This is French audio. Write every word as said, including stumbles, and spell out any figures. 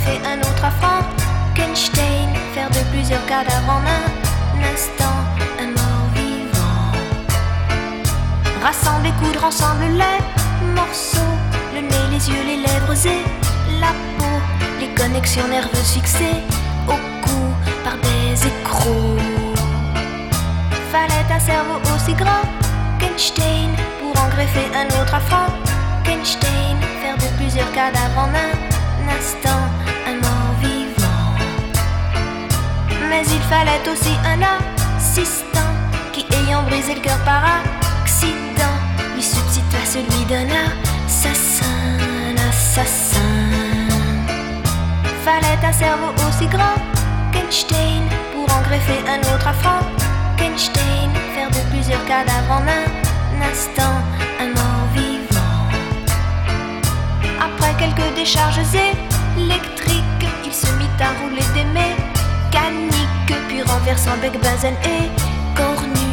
greffer un autre à Frankenstein, faire de plusieurs cadavres en un instant un mort vivant. Rassembler, coudre ensemble les morceaux, le nez, les yeux, les lèvres et la peau, les connexions nerveuses fixées au cou par des écrous. Fallait un cerveau aussi grand qu'Einstein pour en greffer un autre à Frankenstein, faire de plusieurs cadavres en un instant un mort vivant. Mais il fallait aussi un assistant qui, ayant brisé le cœur par accident, lui substitua celui d'un assassin, un assassin. Fallait un cerveau aussi grand qu'Einstein pour en greffer un autre à Frankenstein, faire de plusieurs cadavres en un instant un mort vivant. Après quelques décharges électriques, il se mit à rouler des mécaniques, puis renversant bec, benzène et cornu,